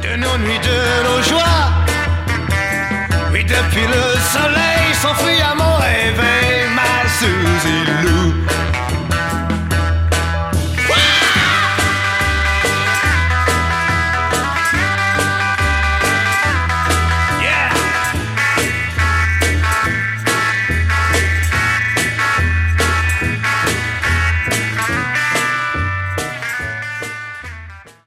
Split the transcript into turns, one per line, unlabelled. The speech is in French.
de nos nuits, de nos joies. Oui, depuis le soleil s'enfuit à mon